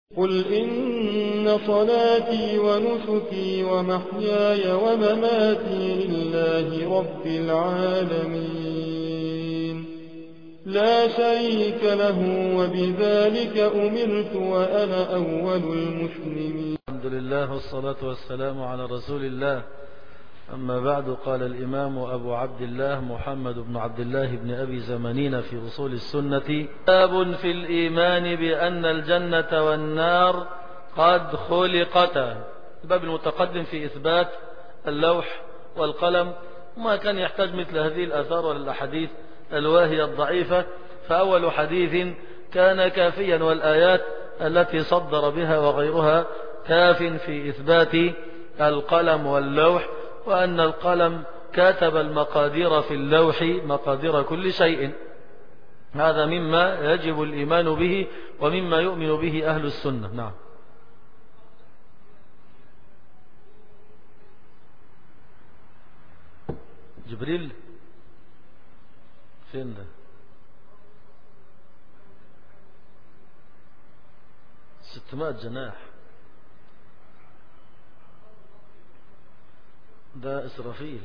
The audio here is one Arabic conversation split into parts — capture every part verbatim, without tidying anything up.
قل إن صلاتي ونسكي ومحياي ومماتي لله رب العالمين لا شريك له وبذلك أمرت وأنا أول المسلمين. الحمد لله والصلاة والسلام على رسول الله. أما بعد، قال الإمام أبو عبد الله محمد بن عبد الله بن أبي زمانين في أصول السنة: باب في الإيمان بأن الجنة والنار قد خلقتا. الباب المتقدم في إثبات اللوح والقلم، وما كان يحتاج مثل هذه الآثار والأحاديث الواهية الضعيفة، فأول حديث كان كافيا، والآيات التي صدر بها وغيرها كاف في إثبات القلم واللوح، وأن القلم كتب المقادير في اللوح مقادير كل شيء. هذا مما يجب الإيمان به ومما يؤمن به أهل السنة. نعم. جبريل فين ده؟ ستمائة جناح، ده إسرافيل.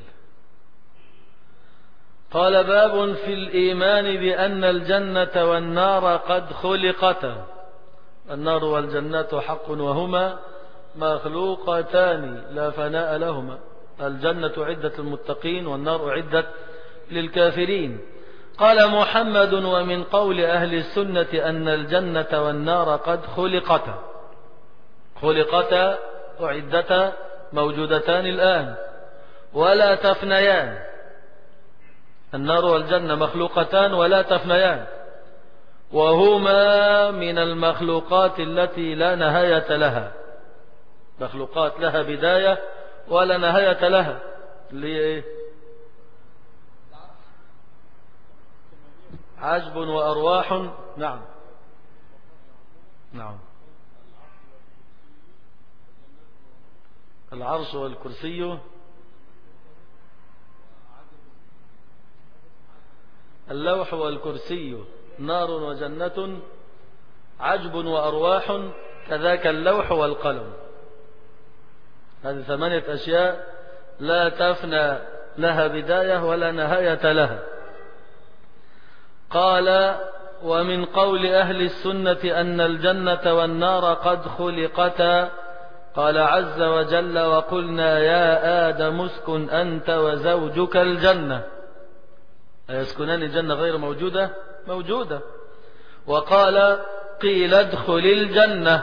قال: باب في الإيمان بأن الجنة والنار قد خلقتا. النار والجنة حق، وهما مخلوقتان لا فناء لهما. الجنة عدت للمتقين، والنار عدت للكافرين. قال محمد: ومن قول أهل السنة أن الجنة والنار قد خلقتا. خلقتا أعدتا، موجودتان الآن ولا تفنيان. النار والجنة مخلوقتان ولا تفنيان، وهما من المخلوقات التي لا نهاية لها. مخلوقات لها بداية ولا نهاية لها. ليه؟ عجب وأرواح. نعم نعم. العرش والكرسي، اللوح والكرسي، نار وجنة، عجب وأرواح، كذاك اللوح والقلم. هذه ثمانية أشياء لا تفنى، لها بداية ولا نهاية لها. قال: ومن قول أهل السنة أن الجنة والنار قد خلقتا. قال عز وجل: وقلنا يا آدم اسكن أنت وزوجك الجنة. أيسكنان الجنة غير موجودة؟ موجودة. وقال: قيل ادخل الجنة.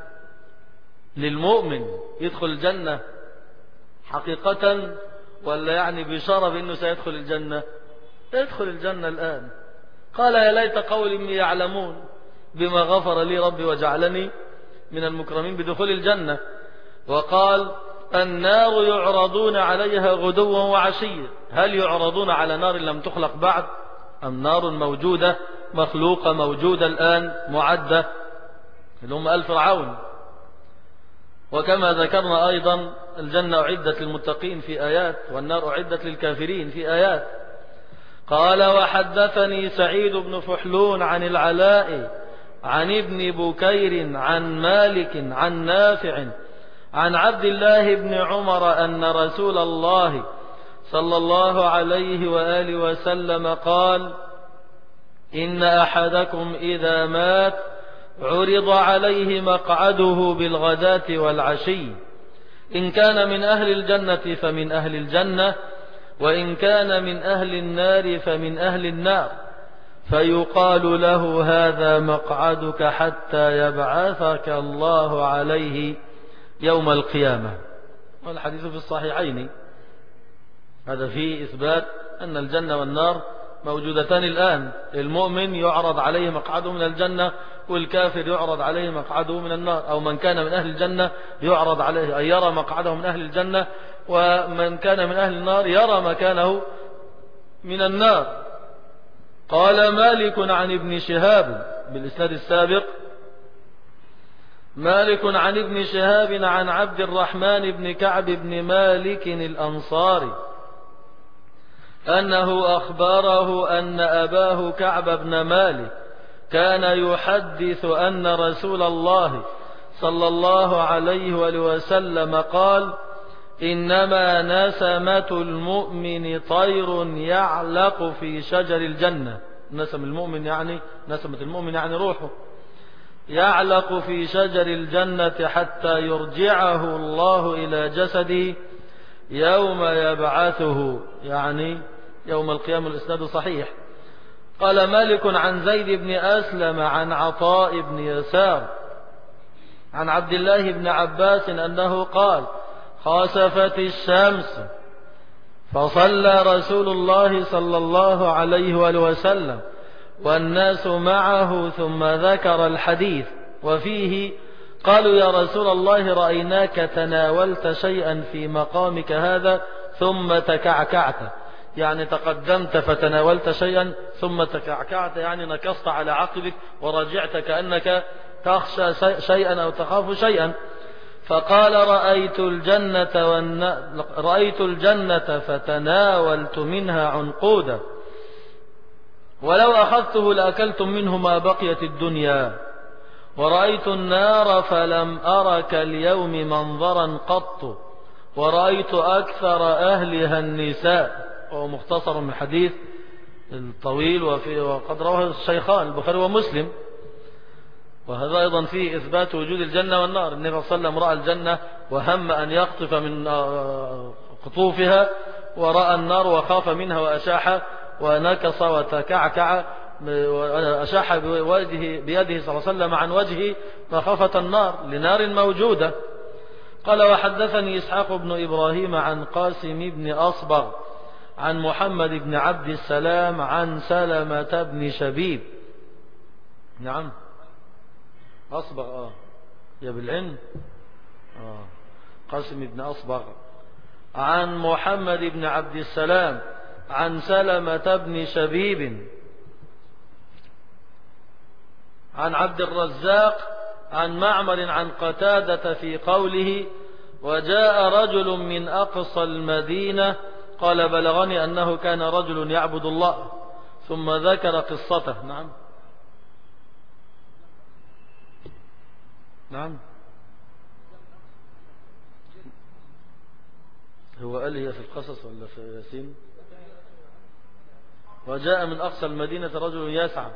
للمؤمن يدخل الجنة حقيقة، ولا يعني بشارة بأنه سيدخل الجنة؟ يدخل الجنة الآن. قال: يا ليت قوم يعلمون بما غفر لي ربي وجعلني من المكرمين بدخول الجنة. وقال: النار يعرضون عليها غدوا وعشيا. هل يعرضون على نار لم تخلق بعد، أم نار موجودة مخلوقة موجودة الآن معدة، اللي هم آل فرعون؟ وكما ذكرنا أيضا الجنة أعدت للمتقين في آيات، والنار أعدت للكافرين في آيات. قال: وحدثني سعيد بن فحلون عن العلاء عن ابن بكير عن مالك عن نافع عن عبد الله بن عمر أن رسول الله صلى الله عليه وآله وسلم قال: إن أحدكم إذا مات عرض عليه مقعده بالغداة والعشي، إن كان من أهل الجنة فمن أهل الجنة، وإن كان من أهل النار فمن أهل النار، فيقال له: هذا مقعدك حتى يبعثك الله عليه يوم القيامة. والحديث في الصحيحين. هذا فيه إثبات أن الجنة والنار موجودتان الآن. المؤمن يعرض عليه مقعده من الجنة، والكافر يعرض عليه مقعده من النار. أو من كان من أهل الجنة يعرض عليه أن يرى مقعده من أهل الجنة، ومن كان من أهل النار يرى مكانه من النار. قال مالك عن ابن شهاب بالإسناد السابق: مالك عن ابن شهاب عن عبد الرحمن بن كعب بن مالك الأنصاري أنه أخبره أن أباه كعب بن مالك كان يحدث أن رسول الله صلى الله عليه وآله وسلم قال: إنما نسمة المؤمن طير يعلق في شجر الجنة. نسم المؤمن يعني نسمة المؤمن يعني روحه، يعلق في شجر الجنة حتى يرجعه الله إلى جسده يوم يبعثه، يعني يوم القيامة. الإسناد صحيح. قال مالك عن زيد بن أسلم عن عطاء بن يسار عن عبد الله بن عباس أنه قال: خسفت الشمس فصلى رسول الله صلى الله عليه وآله وسلم والناس معه، ثم ذكر الحديث وفيه: قالوا يا رسول الله رأيناك تناولت شيئا في مقامك هذا ثم تكعكعت، يعني تقدمت فتناولت شيئا ثم تكعكعت، يعني نكصت على عقبك ورجعت كأنك تخشى شيئا أو تخاف شيئا. فقال: رأيت الجنة, والن... رأيت الجنة فتناولت منها عنقودا، ولو أخذته لأكلتم منه ما بقيت الدنيا، ورأيت النار فلم أرك اليوم منظرا قط، ورأيت أكثر أهلها النساء. وهو مختصر من حديث الطويل، وفي وقد رواه الشيخان البخاري ومسلم. وهذا أيضا فيه إثبات وجود الجنة والنار. النبي صلى الله عليه وسلم رأى الجنة وهم أن يقطف من قطوفها، ورأى النار وخاف منها وأشاح ونكص وتكعكع وأشاح بوجهه بيده صلى الله عليه وسلم عن وجهه مخافة النار لنار موجودة. قال: وحدثني إسحاق بن إبراهيم عن قاسم بن أصبغ عن محمد بن عبد السلام عن سلمة بن شبيب. نعم أصبغ آه يا بالعلم آه قاسم بن أصبغ عن محمد بن عبد السلام عن سلمة بن شبيب عن عبد الرزاق عن معمر عن قتادة في قوله: وجاء رجل من أقصى المدينة قال: بلغني أنه كان رجل يعبد الله، ثم ذكر قصته. نعم نعم هو قال هي في القصص ولا في ياسين؟ وجاء من أقصى المدينة رجل يسعى،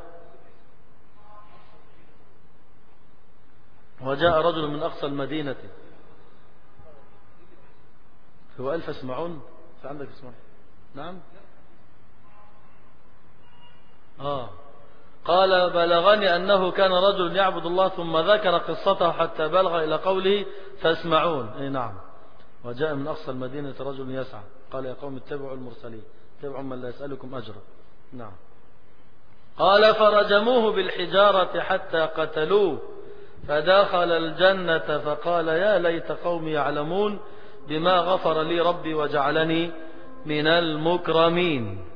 وجاء رجل من أقصى المدينة. هو ألف اسمعون فعندك اسمعون. نعم آه قال: بلغني أنه كان رجل يعبد الله، ثم ذكر قصته حتى بلغ إلى قوله: فاسمعون. أي نعم. وجاء من أقصى المدينة رجل يسعى قال: يا قوم اتبعوا المرسلين، اتبعوا من لا يسألكم أجرا. نعم. قال: فرجموه بالحجارة حتى قتلوه، فدخل الجنة فقال: يا ليت قومي يعلمون بما غفر لي ربي وجعلني من المكرمين.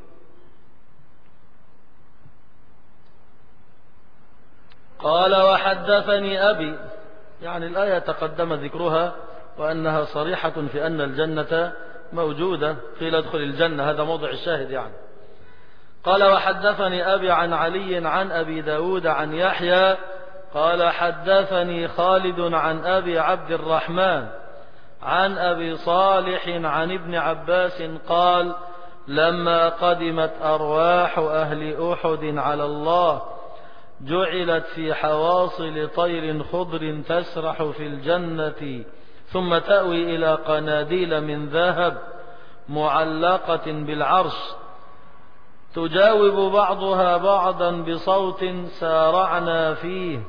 قال: وحدثني أبي، يعني الآية تقدم ذكرها وأنها صريحة في أن الجنة موجودة، قيل ادخل الجنة، هذا موضع الشاهد يعني. قال: وحدثني أبي عن علي عن أبي داود عن يحيى قال: حدثني خالد عن أبي عبد الرحمن عن أبي صالح عن ابن عباس قال: لما قدمت أرواح أهل أحد على الله جعلت في حواصل طير خضر تسرح في الجنة، ثم تأوي إلى قناديل من ذهب معلقة بالعرش، تجاوب بعضها بعضا بصوت سارعنا فيه،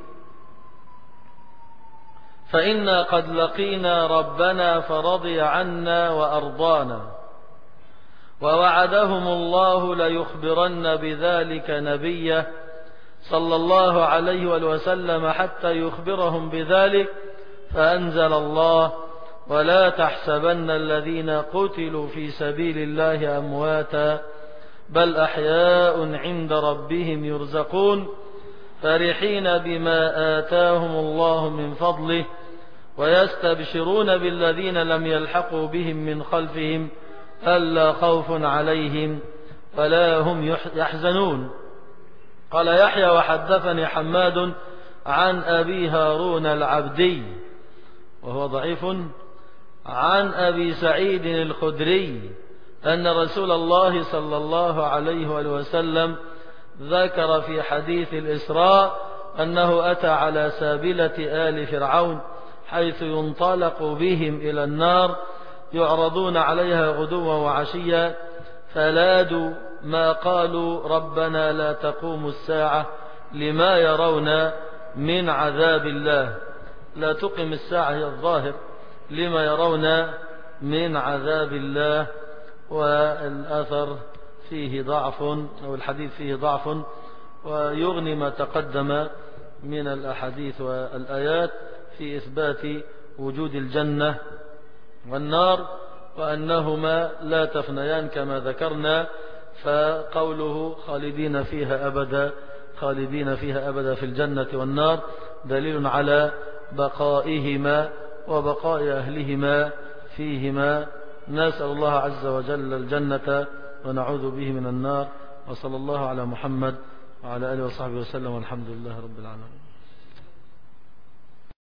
فإنا قد لقينا ربنا فرضي عنا وأرضانا. ووعدهم الله ليخبرن بذلك نبيه صلى الله عليه وسلم حتى يخبرهم بذلك، فأنزل الله: ولا تحسبن الذين قتلوا في سبيل الله أمواتا بل أحياء عند ربهم يرزقون، فرحين بما آتاهم الله من فضله، ويستبشرون بالذين لم يلحقوا بهم من خلفهم ألا خوف عليهم ولا هم يحزنون. قال يحيى: وحدثني حماد عن أبي هارون العبدي وهو ضعيف عن أبي سعيد الخدري أن رسول الله صلى الله عليه وآله وسلم ذكر في حديث الإسراء أنه أتى على سابلة آل فرعون حيث ينطلق بهم إلى النار يعرضون عليها غدوا وعشيا فلادوا ما قالوا ربنا لا تقوم الساعة لما يرون من عذاب الله. لا تقم الساعة هي الظاهر لما يرون من عذاب الله. والأثر فيه ضعف أو الحديث فيه ضعف ويغني ما تقدم من الأحاديث والآيات في إثبات وجود الجنة والنار وأنهما لا تفنيان كما ذكرنا. فقوله خالدين فيها أبدا خالدين فيها أبدا في الجنة والنار دليل على بقائهما وبقاء أهلهما فيهما. نسأل الله عز وجل الجنة ونعوذ به من النار. وصلى الله على محمد وعلى آله وصحبه وسلم والحمد لله رب العالمين.